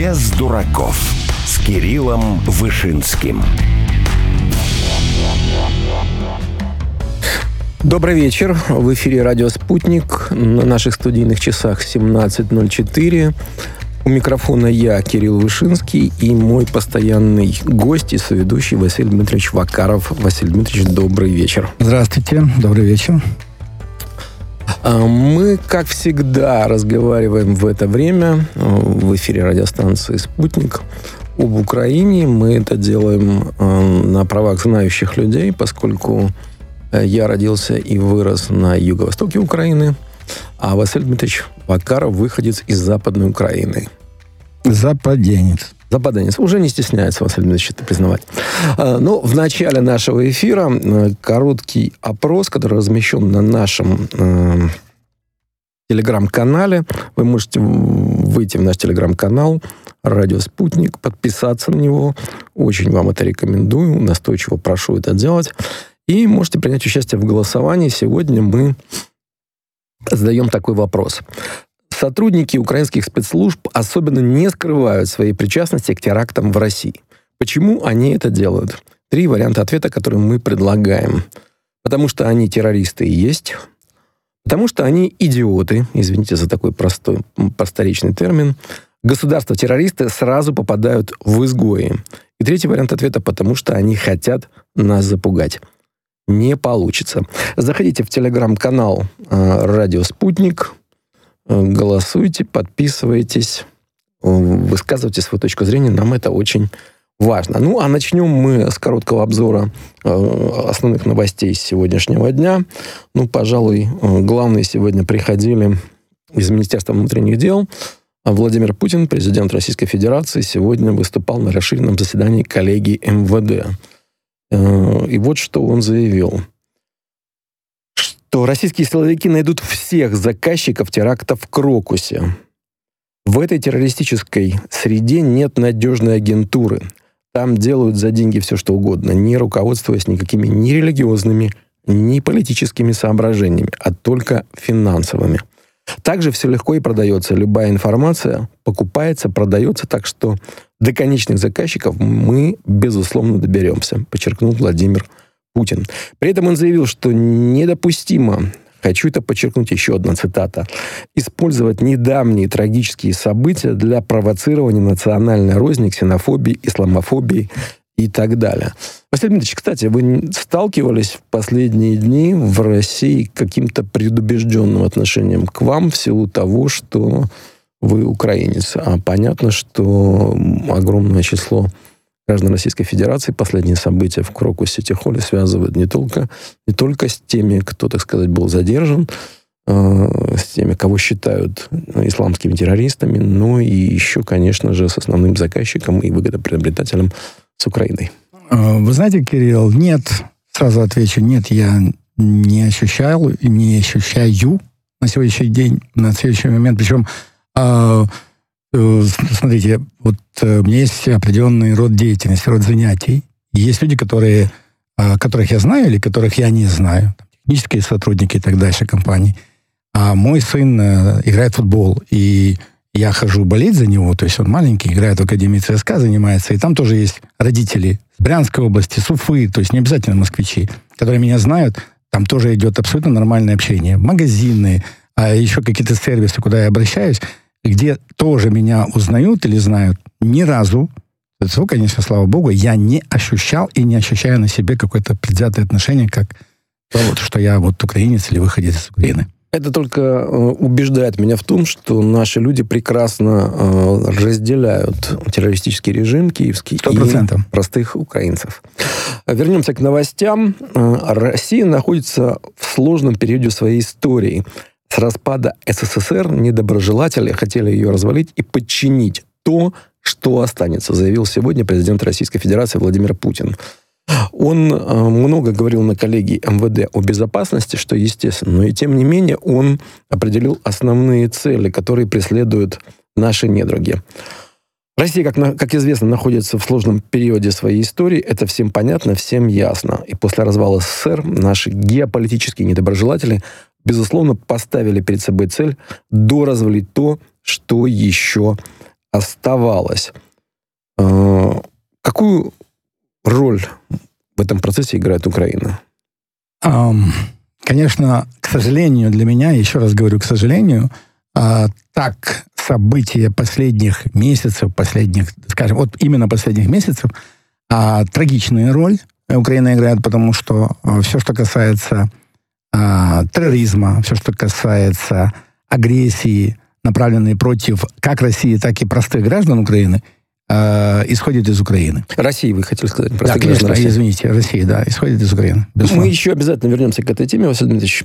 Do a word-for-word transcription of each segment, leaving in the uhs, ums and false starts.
Без дураков с Кириллом Вышинским. Добрый вечер. В эфире радио «Спутник». На наших студийных часах семнадцать ноль четыре. У микрофона я, Кирилл Вышинский, и мой постоянный гость и соведущий Василий Дмитриевич Вакаров. Василий Дмитриевич, добрый вечер. Здравствуйте. Добрый вечер. Мы, как всегда, разговариваем в это время в эфире радиостанции «Спутник» об Украине. Мы это делаем на правах знающих людей, поскольку я родился и вырос на юго-востоке Украины, а Василий Дмитриевич Вакаров выходец из Западной Украины. Западенец. Западенец. Уже не стесняется Василий Дмитриевич это признавать. Но в начале нашего эфира короткий опрос, который размещен на нашем э, телеграм-канале. Вы можете выйти в наш телеграм-канал «Радио Спутник», подписаться на него. Очень вам это рекомендую. Настойчиво прошу это делать. И можете принять участие в голосовании. Сегодня мы задаем такой вопрос. Сотрудники украинских спецслужб особенно не скрывают своей причастности к терактам в России. Почему они это делают? Три варианта ответа, которые мы предлагаем. Потому что они террористы и есть. Потому что они идиоты. Извините за такой простой, просторечный термин. Государства-террористы сразу попадают в изгои. И третий вариант ответа, потому что они хотят нас запугать. Не получится. Заходите в телеграм-канал э, «Радио Спутник», э, голосуйте, подписывайтесь, э, высказывайте свою точку зрения. Нам это очень важно. Ну, а начнем мы с короткого обзора э, основных новостей сегодняшнего дня. Ну, пожалуй, э, главные сегодня приходили из Министерства внутренних дел. Владимир Путин, президент Российской Федерации, сегодня выступал на расширенном заседании коллегии эм вэ дэ. И вот что он заявил. Что российские силовики найдут всех заказчиков теракта в Крокусе. В этой террористической среде нет надежной агентуры. Там делают за деньги все, что угодно, не руководствуясь никакими ни религиозными, ни политическими соображениями, а только финансовыми. Также все легко и продается. Любая информация покупается, продается, так что до конечных заказчиков мы, безусловно, доберемся, подчеркнул Владимир Путин. При этом он заявил, что недопустимо, хочу это подчеркнуть, еще одна цитата, использовать недавние трагические события для провоцирования национальной розни, ксенофобии, исламофобии и так далее. Василий Дмитриевич, кстати, вы сталкивались в последние дни в России каким-то предубежденным отношением к вам в силу того, что вы украинец? А понятно, что огромное число граждан Российской Федерации последние события в Крокусе, Тихоле связывают не только, не только с теми, кто, так сказать, был задержан, э, с теми, кого считают исламскими террористами, но и еще, конечно же, с основным заказчиком и выгодоприобретателем с Украиной. Вы знаете, Кирилл, нет, сразу отвечу, нет, я не ощущал, не ощущаю на сегодняшний день, на следующий момент. Причем, э, э, смотрите, вот э, у меня есть определенный род деятельности, род занятий. Есть люди, которые, э, которых я знаю или которых я не знаю, технические сотрудники и так дальше компаний. А мой сын э, играет в футбол, и я хожу болеть за него, то есть он маленький, играет в Академии ЦСКА, занимается, и там тоже есть родители с Брянской области, с Уфы, то есть не обязательно москвичи, которые меня знают, там тоже идет абсолютно нормальное общение. Магазины, а еще какие-то сервисы, куда я обращаюсь, где тоже меня узнают или знают. Ни разу, это, конечно, слава богу, я не ощущал и не ощущаю на себе какое-то предвзятое отношение, как то, вот, что я вот украинец или выходец из Украины. Это только э, убеждает меня в том, что наши люди прекрасно э, разделяют террористический режим киевский сто процентов. И простых украинцев. Вернемся к новостям. Россия находится в сложном периоде своей истории. С распада эс эс эс эр недоброжелатели хотели ее развалить и подчинить то, что останется, заявил сегодня президент Российской Федерации Владимир Путин. Он много говорил на коллегии эм вэ дэ о безопасности, что естественно, но и тем не менее он определил основные цели, которые преследуют наши недруги. Россия, как, как известно, находится в сложном периоде своей истории. Это всем понятно, всем ясно. И после развала эс эс эс эр наши геополитические недоброжелатели, безусловно, поставили перед собой цель доразвалить то, что еще оставалась. Какую роль в этом процессе играет Украина? Конечно, к сожалению для меня, еще раз говорю, к сожалению, так события последних месяцев, последних, скажем, вот именно последних месяцев, трагичную роль Украина играет, потому что все, что касается терроризма, все, что касается агрессии, направленной против как России, так и простых граждан Украины, э, исходит из Украины. России, вы хотели сказать? Да, конечно, России. Извините, России, да, исходит из Украины. Безусловно. Мы еще обязательно вернемся к этой теме, Василий Дмитриевич.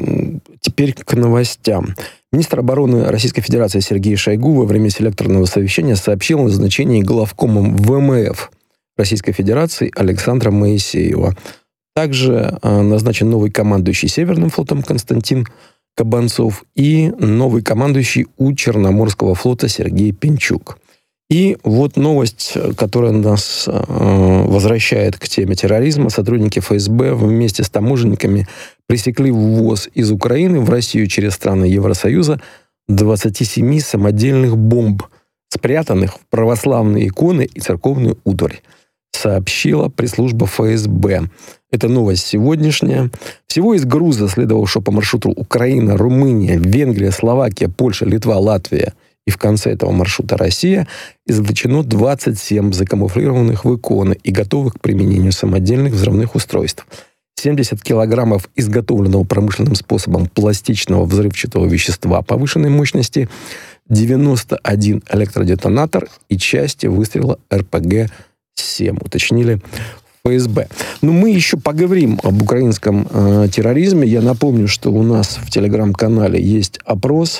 Теперь к новостям. Министр обороны Российской Федерации Сергей Шойгу во время селекторного совещания сообщил о назначении главкомом ВМФ Российской Федерации Александра Моисеева. Также э, назначен новый командующий Северным флотом Константин Кабанцов и новый командующий У Черноморского флота Сергей Пинчук. И вот новость, которая нас э, возвращает к теме терроризма. Сотрудники эф эс бэ вместе с таможенниками пресекли ввоз из Украины в Россию через страны Евросоюза двадцати семи самодельных бомб, спрятанных в православные иконы и церковную утварь, сообщила пресс-служба эф эс бэ. Это новость сегодняшняя. Всего из груза, следовавшего по маршруту Украина, Румыния, Венгрия, Словакия, Польша, Литва, Латвия и в конце этого маршрута Россия, извлечено двадцать семь закамуфлированных в иконы и готовых к применению самодельных взрывных устройств. семьдесят килограммов изготовленного промышленным способом пластичного взрывчатого вещества повышенной мощности, девяносто один электродетонатор и части выстрела эр пэ гэ семь, уточнили эф эс бэ. Но мы еще поговорим об украинском э, терроризме. Я напомню, что у нас в телеграм-канале есть опрос.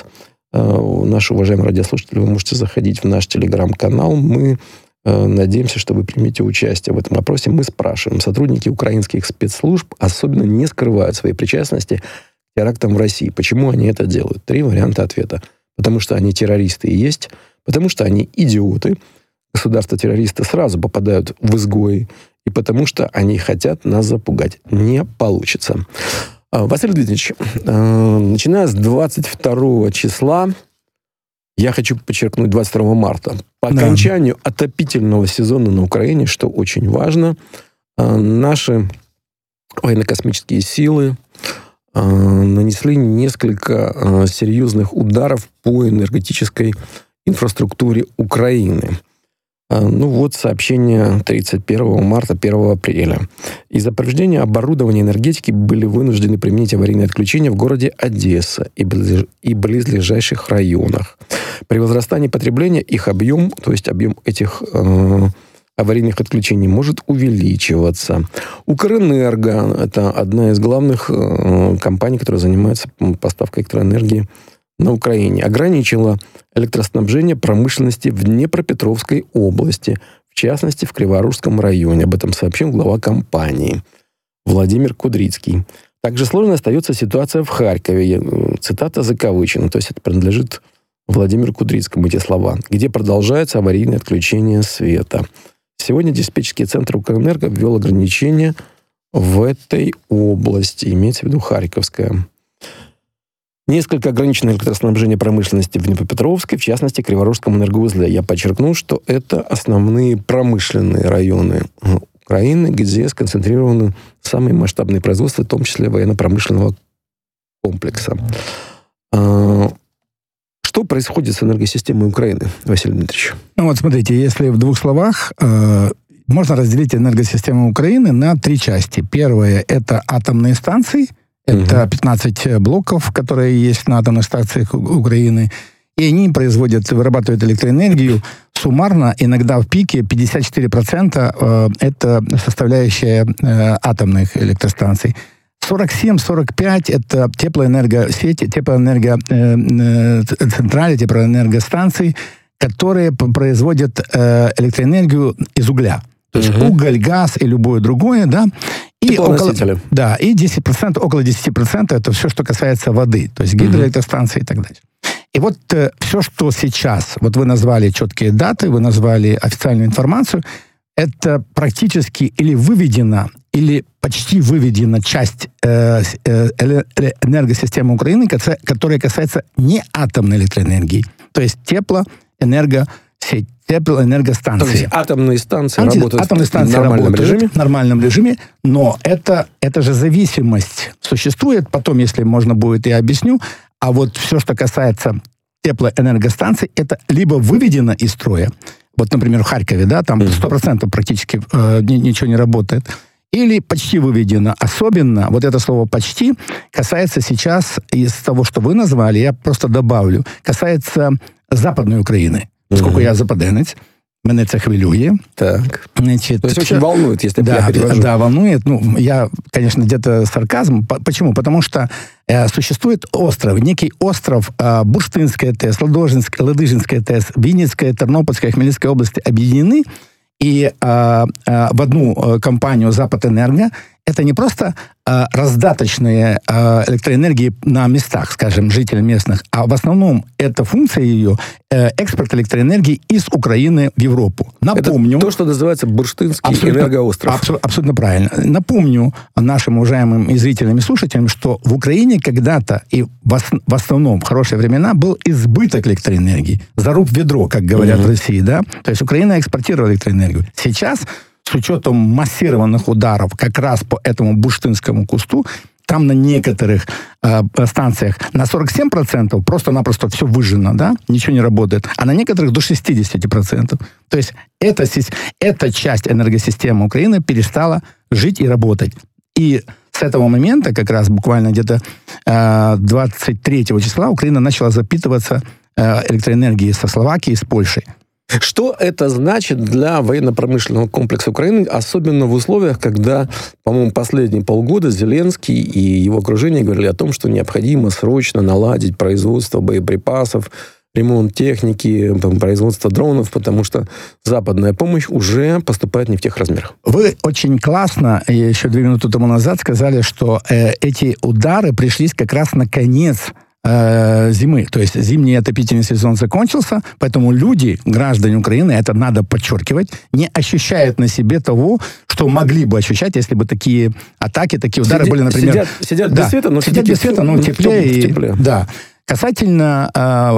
Э, наши уважаемые радиослушатели, вы можете заходить в наш телеграм-канал. Мы э, надеемся, что вы примете участие в этом опросе. Мы спрашиваем. Сотрудники украинских спецслужб особенно не скрывают своей причастности к терактам в России. Почему они это делают? Три варианта ответа. Потому что они террористы и есть. Потому что они идиоты. Государства-террористы сразу попадают в изгои, и потому что они хотят нас запугать. Не получится. Василий Дмитриевич, начиная с двадцать второго числа, я хочу подчеркнуть двадцать второго марта, по да. окончанию отопительного сезона на Украине, что очень важно, наши военно-космические силы нанесли несколько серьезных ударов по энергетической инфраструктуре Украины. Ну вот сообщение тридцать первого марта, первого апреля. Из-за повреждения оборудования энергетики были вынуждены применить аварийные отключения в городе Одесса и, близ... и близлежащих районах. При возрастании потребления их объем, то есть объем этих э, аварийных отключений, может увеличиваться. Укрэнерго, это одна из главных э, компаний, которая занимается поставкой электроэнергии на Украине, ограничила электроснабжение промышленности в Днепропетровской области, в частности, в Криворужском районе. Об этом сообщил глава компании Владимир Кудрицкий. Также сложной остается ситуация в Харькове. Цитата закавычена, то есть это принадлежит Владимиру Кудрицкому, эти слова, где продолжается аварийное отключение света. Сегодня диспетчерский центр Укрэнерго ввел ограничения в этой области, имеется в виду Харьковская. Несколько ограничено электроснабжение промышленности в Днепропетровской, в частности, Криворожском энергоузле. Я подчеркну, что это основные промышленные районы Украины, где сконцентрированы самые масштабные производства, в том числе военно-промышленного комплекса. Что происходит с энергосистемой Украины, Василий Дмитриевич? Ну вот смотрите, если в двух словах, э, можно разделить энергосистему Украины на три части. Первое – это атомные станции. Это пятнадцать блоков, которые есть на атомных станциях Украины. И они производят, вырабатывают электроэнергию. Суммарно, иногда в пике, пятьдесят четыре процента это составляющая атомных электростанций. сорок семь - сорок пять это теплоэнергосети, теплоэнергоцентрали, теплоэнергостанции, которые производят электроэнергию из угля. То есть угу. уголь, газ и любое другое, да. И около, да, и десять процентов, около десять процентов это все, что касается воды. То есть гидроэлектростанции угу. и так далее. И вот э, все, что сейчас, вот вы назвали четкие даты, вы назвали официальную информацию, это практически или выведена, или почти выведена часть э, э, энергосистемы Украины, которая касается не атомной электроэнергии, то есть тепло, энерго, сеть теплоэнергостанций. То есть атомные станции Анти... работают атомные станции в нормальном работают режиме? в нормальном режиме, но это, это же зависимость существует. Потом, если можно будет, я объясню. А вот все, что касается теплоэнергостанций, это либо выведено из строя, вот, например, в Харькове, да, там сто процентов практически э, ничего не работает, или почти выведено. Особенно, вот это слово «почти» касается сейчас, из того, что вы назвали, я просто добавлю, касается Западной Украины. Поскольку mm-hmm. я западенець, мене це хвилює. Так. Значит, То есть очень волнует, если да, я перевожу. Да, волнует. Ну, я, конечно, где-то сарказм. Почему? Потому что э, существует остров, некий остров э, Бурштинская ТЭС, Ладожинская, Ладыжинская ТЭС, Винницкая, Тернопольская, Хмельницкая области объединены и э, э, в одну э, компанию «Западэнерго». Это не просто э, раздаточные э, электроэнергии на местах, скажем, жителей местных, а в основном это функция ее э, экспорт электроэнергии из Украины в Европу. Напомню... Это то, что называется Бурштинский абсолютно, энергоостров. Абсо- абсолютно правильно. Напомню нашим уважаемым и зрителям, и слушателям, что в Украине когда-то и в, ос- в основном в хорошие времена был избыток электроэнергии. Заруб ведро, как говорят mm-hmm. в России, да? То есть Украина экспортировала электроэнергию. Сейчас с учетом массированных ударов как раз по этому бурштинскому кусту, там на некоторых э, станциях на сорок семь процентов просто-напросто все выжжено, да, ничего не работает, а на некоторых до шестьдесят процентов. То есть эта, эта часть энергосистемы Украины перестала жить и работать. И с этого момента, как раз буквально где-то э, двадцать третьего числа, Украина начала запитываться э, электроэнергией со Словакии и с Польшей. Что это значит для военно-промышленного комплекса Украины, особенно в условиях, когда, по-моему, последние полгода Зеленский и его окружение говорили о том, что необходимо срочно наладить производство боеприпасов, ремонт техники, производство дронов, потому что западная помощь уже поступает не в тех размерах. Вы очень классно, еще две минуты тому назад, сказали, что э, эти удары пришлись как раз на конец зимы. То есть зимний отопительный сезон закончился, поэтому люди, граждане Украины, это надо подчеркивать, не ощущают на себе того, что могли бы ощущать, если бы такие атаки, такие удары Сидя, были, например... Сидят, сидят да, без света, но сидят без света, но теплее. В тепле. И, да. Касательно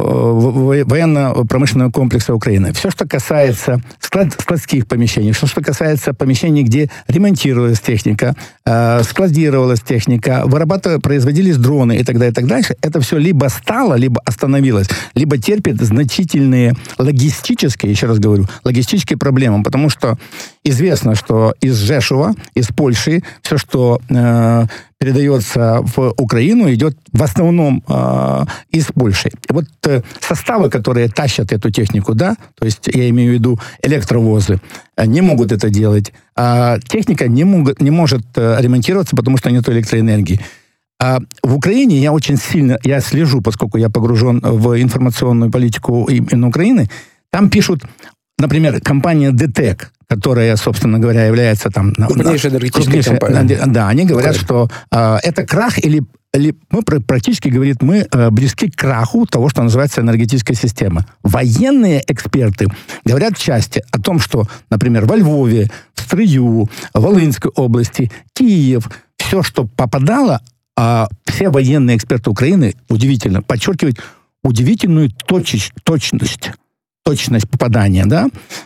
э, военно-промышленного комплекса Украины. Все, что касается склад, складских помещений, все, что касается помещений, где ремонтировалась техника, э, складировалась техника, вырабатывались, производились дроны и так далее, и так дальше, это все либо стало, либо остановилось, либо терпит значительные логистические, еще раз говорю, логистические проблемы, потому что известно, что из Жешува, из Польши, все, что... Э, передается в Украину, идет в основном э, из Польши. И вот э, составы, которые тащат эту технику, да, то есть я имею в виду электровозы, э, не могут это делать. А техника не, мог, не может э, ремонтироваться, потому что нет электроэнергии. А в Украине я очень сильно, я слежу, поскольку я погружен в информационную политику именно Украины, там пишут, например, компания ДТЭК, которая, собственно говоря, является там... Крупнейшая энергетическая компания. Да, они говорят, что э, это крах или, или мы практически, говорит, мы э, близки к краху того, что называется энергетическая система. Военные эксперты говорят в части о том, что, например, во Львове, в Стрию, в Волынской области, Киев, все, что попадало, э, все военные эксперты Украины, удивительно, подчеркивают удивительную точеч, точность, точность попадания, да.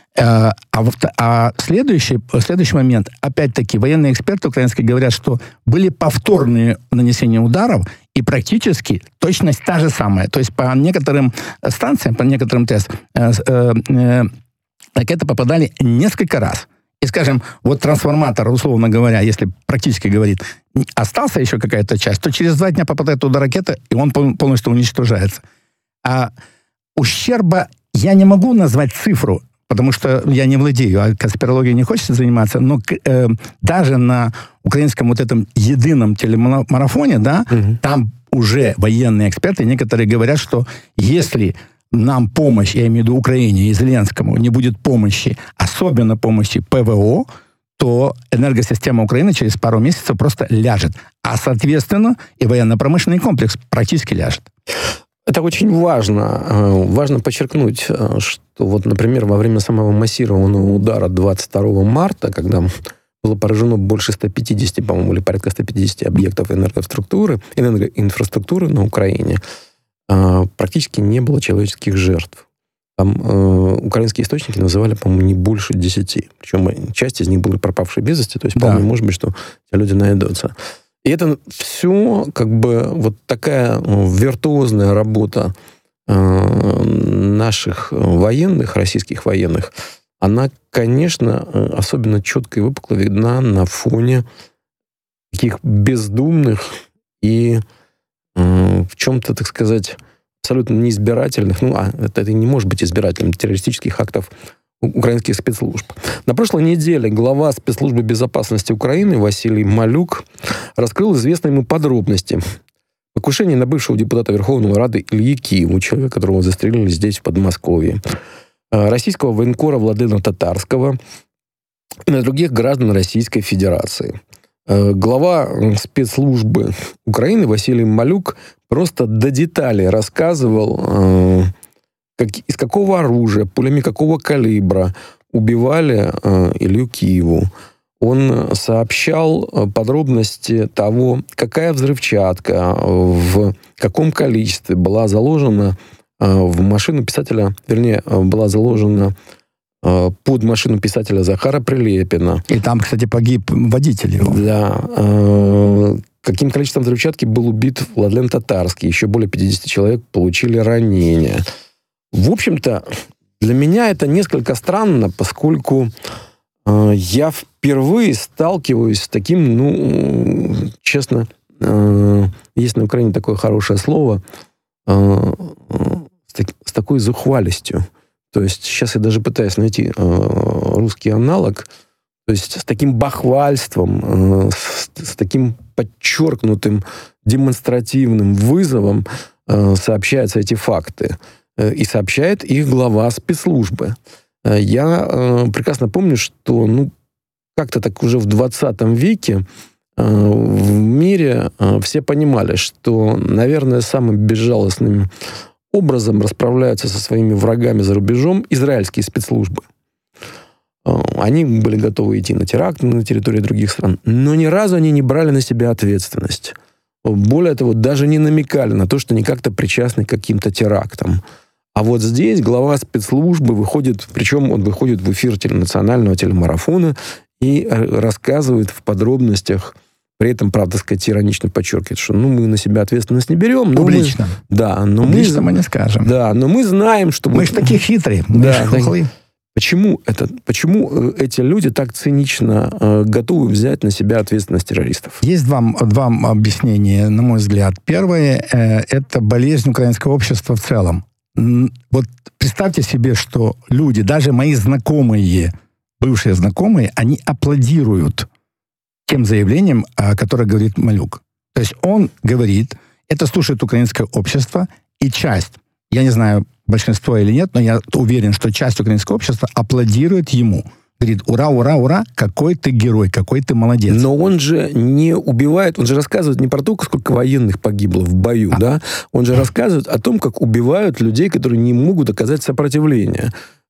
А, а следующий, следующий момент, опять-таки, военные эксперты украинские говорят, что были повторные нанесения ударов, и практически точность та же самая. То есть по некоторым станциям, по некоторым тестам, э, э, ракеты попадали несколько раз. И, скажем, вот трансформатор, условно говоря, если практически говорит, остался еще какая-то часть, то через два дня попадает туда ракета, и он полностью уничтожается. А ущерба я не могу назвать цифру, потому что я не владею, а конспирологией не хочется заниматься, но э, даже на украинском вот этом едином телемарафоне, да, угу. там уже военные эксперты, некоторые говорят, что если нам помощь, я имею в виду Украине и Зеленскому, не будет помощи, особенно помощи ПВО, то энергосистема Украины через пару месяцев просто ляжет. А, соответственно, и военно-промышленный комплекс практически ляжет. Это очень важно. Важно подчеркнуть, что вот, например, во время самого массированного удара двадцать второго марта, когда было поражено больше ста пятидесяти, по-моему, или порядка ста пятидесяти объектов энергоструктуры, энергоинфраструктуры на Украине, практически не было человеческих жертв. Там э, украинские источники называли, по-моему, не больше десяти. Причем часть из них были пропавшие без вести, то есть вполне Да. может быть, что эти люди найдутся. И это все как бы вот такая виртуозная работа э, наших военных, российских военных, она, конечно, особенно четко и выпукло видна на фоне таких бездумных и э, в чем-то, так сказать, абсолютно неизбирательных, ну, а это, это не может быть избирательным, террористических актов украинских спецслужб. На прошлой неделе глава спецслужбы безопасности Украины Василий Малюк раскрыл известные ему подробности покушения на бывшего депутата Верховной Рады Ильи Киева, человека, которого застрелили здесь, в Подмосковье, российского военкора Владимира Татарского и на других граждан Российской Федерации. Глава спецслужбы Украины Василий Малюк просто до деталей рассказывал, как, из какого оружия, пулями какого калибра убивали Илью Киеву. Он сообщал подробности того, какая взрывчатка, в каком количестве была заложена в машину писателя, вернее, была заложена под машину писателя Захара Прилепина. И там, кстати, погиб водитель его. Да. Каким количеством взрывчатки был убит Владлен Татарский. Еще более пятьдесят человек получили ранения. В общем-то, для меня это несколько странно, поскольку э, я впервые сталкиваюсь с таким, ну, честно, э, есть на Украине такое хорошее слово, э, с, так, с такой зухвалостью. То есть сейчас я даже пытаюсь найти э, русский аналог, то есть с таким бахвальством, э, с, с таким подчеркнутым демонстративным вызовом э, сообщаются эти факты. Э, и сообщает их глава спецслужбы. Э, я э, прекрасно помню, что ну, как-то так уже в двадцатом веке э, в мире э, все понимали, что, наверное, самым безжалостным образом расправляются со своими врагами за рубежом израильские спецслужбы. Они были готовы идти на теракты на территории других стран, но ни разу они не брали на себя ответственность. Более того, даже не намекали на то, что они как-то причастны к каким-то терактам. А вот здесь глава спецслужбы выходит, причем он выходит в эфир национального телемарафона и рассказывает в подробностях, при этом, правда, сказать, иронично подчеркивает, что ну, мы на себя ответственность не берем. Публично. Мы, да, но Публично мы, мы не скажем. Да, но мы знаем, что... Мы вот, же такие хитрые. Мы да, же хохлы. Почему, это, почему эти люди так цинично э, готовы взять на себя ответственность террористов? Есть два, два объяснения, на мой взгляд. Первое э, – это болезнь украинского общества в целом. Вот представьте себе, что люди, даже мои знакомые, бывшие знакомые, они аплодируют тем заявлением, о котором говорит Малюк. То есть он говорит, это слушает украинское общество, и часть, я не знаю, большинство или нет, но я уверен, что часть украинского общества аплодирует ему. Говорит, ура, ура, ура, какой ты герой, какой ты молодец. Но он же не убивает, он же рассказывает не про то, сколько военных погибло в бою, а. да? Он же рассказывает о том, как убивают людей, которые не могут оказать сопротивление.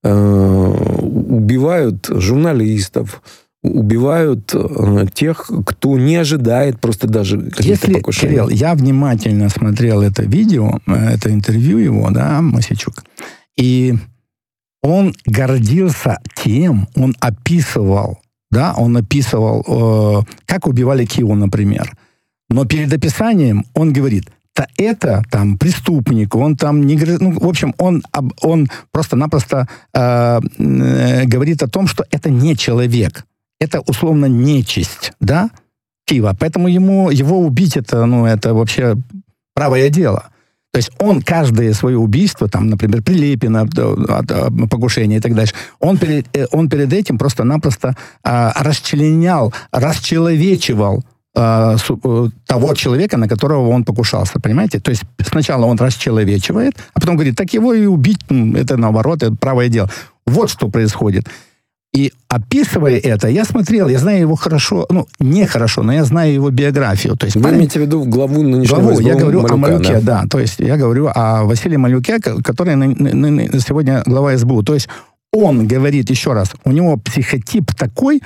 Э-э- убивают журналистов, убивают э, тех, кто не ожидает просто даже каких-то Если, покушений. Кирилл, я внимательно смотрел это видео, это интервью его, да, Мосичук, и он гордился тем, он описывал, да, он описывал, э, как убивали Киеву, например. Но перед описанием он говорит, да это там преступник, он там не... Ну, в общем, он, он просто-напросто э, э, говорит о том, что это не человек. Это, условно, нечисть, да, Киева. Поэтому ему, его убить, это, ну, это вообще правое дело. То есть он каждое свое убийство, там, например, Прилепина, от покушения и так дальше, он перед, он перед этим просто-напросто а, расчленял, расчеловечивал а, су, того человека, на которого он покушался, понимаете? То есть сначала он расчеловечивает, а потом говорит, так его и убить, ну, это наоборот, это правое дело. Вот что происходит. И описывая это, я смотрел, я знаю его хорошо, ну, не хорошо, но я знаю его биографию. То есть, Вы парень, имеете в виду главу нынешнего главу, я говорю Малюка, о Малюке, да? да. То есть я говорю о Василии Малюке, который на, на, на, сегодня глава эс бэ у. То есть он говорит, еще раз, у него психотип такой,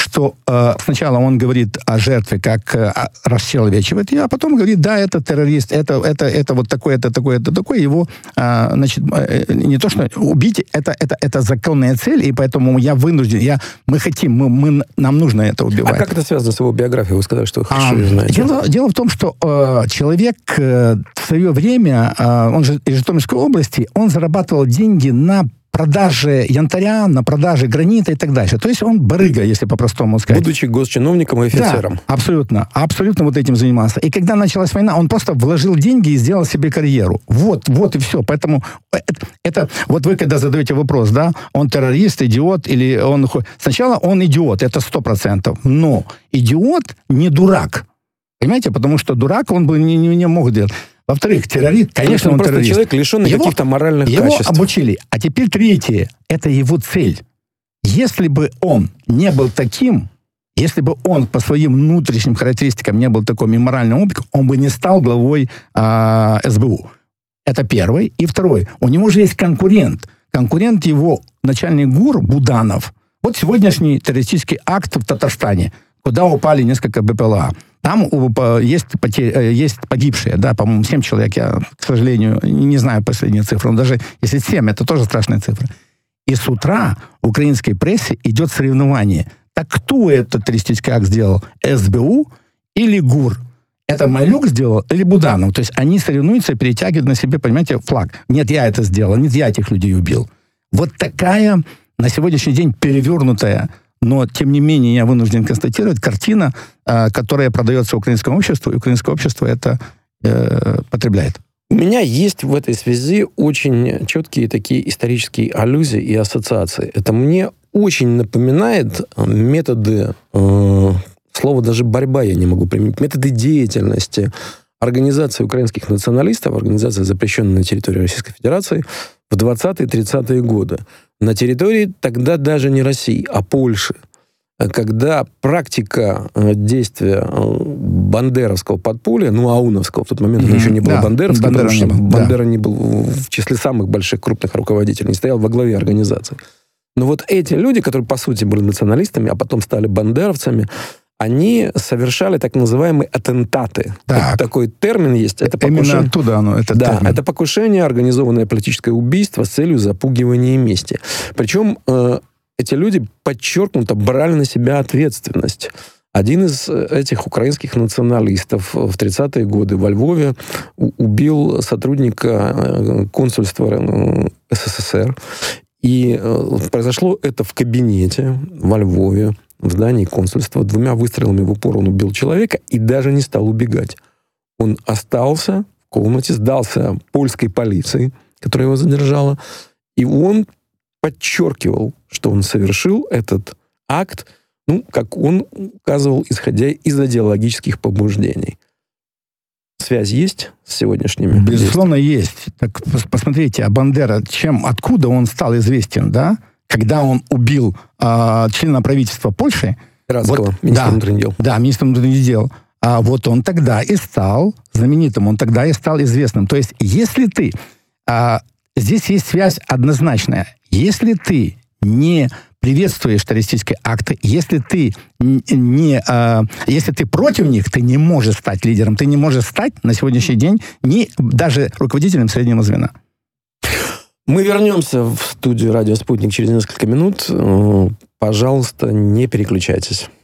что э, сначала он говорит о жертве, как э, расчеловечивает ее, а потом говорит, да, это террорист, это, это, это вот такое, это такое, это такое. Его, э, значит, э, не то, что убить, это, это, это законная цель, и поэтому я вынужден, я, мы хотим, мы, мы, нам нужно это убивать. А как это связано с его биографией? Вы сказали, что вы хорошо ее знаете. Дело, дело в том, что э, человек э, в свое время, э, он же из Житомирской области, он зарабатывал деньги на продаже янтаря, на продаже гранита и так дальше. То есть он барыга, если по-простому сказать. Будучи госчиновником и офицером. Да, абсолютно. Абсолютно вот этим занимался. И когда началась война, он просто вложил деньги и сделал себе карьеру. Вот, вот и все. Поэтому это, это вот вы когда задаете вопрос, да, он террорист, идиот, или он... Сначала он идиот, это сто процентов. Но идиот не дурак. Понимаете? Потому что дурак он бы не, не, не мог делать. Во-вторых, террорист, конечно, он, он просто террорист. Человек, лишенный его, каких-то моральных его качеств. Его обучили. А теперь третье. Это его цель. Если бы он не был таким, если бы он по своим внутренним характеристикам не был таким моральным обликом, он бы не стал главой э, эс бэ у. Это первый. И второй. У него же есть конкурент. Конкурент его начальник ГУР Буданов. Вот сегодняшний террористический акт в Татарстане, куда упали несколько бэ пэ эл а. Там есть, потери, есть погибшие, да, по-моему, семь человек, я, к сожалению, не знаю последние цифры, но даже если семь, это тоже страшная цифра. И с утра в украинской прессе идет соревнование. Так кто этот террористический акт сделал? эс бэ у или ГУР? Это Малюк сделал или Буданов? То есть они соревнуются и перетягивают на себе, понимаете, флаг. Нет, я это сделал, нет, я этих людей убил. Вот такая на сегодняшний день перевернутая, но, тем не менее, я вынужден констатировать, картина, э, которая продается украинскому обществу, и украинское общество это э, потребляет. У меня есть в этой связи очень четкие такие исторические аллюзии и ассоциации. Это мне очень напоминает методы, э, слово даже борьба я не могу применить, методы деятельности организации украинских националистов, организации, запрещенной на территории Российской Федерации, в двадцатые-тридцатые годы. На территории тогда даже не России, а Польши. Когда практика действия бандеровского подполья, ну, ауновского, в тот момент mm-hmm. еще не было да, бандеровского, потому что не был, Бандера да. не был в числе самых больших крупных руководителей, не стоял во главе организации. Но вот эти люди, которые, по сути, были националистами, а потом стали бандеровцами, они совершали так называемые аттентаты. Так. Такой термин есть. Это Именно покушение... оттуда оно, это Да, термин. это покушение, организованное политическое убийство с целью запугивания мести. Причем э, эти люди подчеркнуто брали на себя ответственность. Один из этих украинских националистов в тридцатые годы во Львове убил сотрудника консульства эс эс эс эр. И э, произошло это в кабинете во Львове, в здании консульства. Двумя выстрелами в упор он убил человека и даже не стал убегать. Он остался в комнате, сдался польской полиции, которая его задержала, и он подчеркивал, что он совершил этот акт, ну, как он указывал, исходя из идеологических побуждений. Связь есть с сегодняшними? Безусловно, есть. Так посмотрите, а Бандера, чем, откуда он стал известен, да? Когда он убил э, члена правительства Польши... Радского, вот, министра да, внутренних дел. Да, министра внутренних дел. А вот он тогда и стал знаменитым, он тогда и стал известным. То есть, если ты... Э, здесь есть связь однозначная. Если ты не приветствуешь террористические акты, если ты не... Э, если ты против них, ты не можешь стать лидером, ты не можешь стать на сегодняшний день ни даже руководителем среднего звена. Мы вернемся в студию «Радио Спутник» через несколько минут. Пожалуйста, не переключайтесь.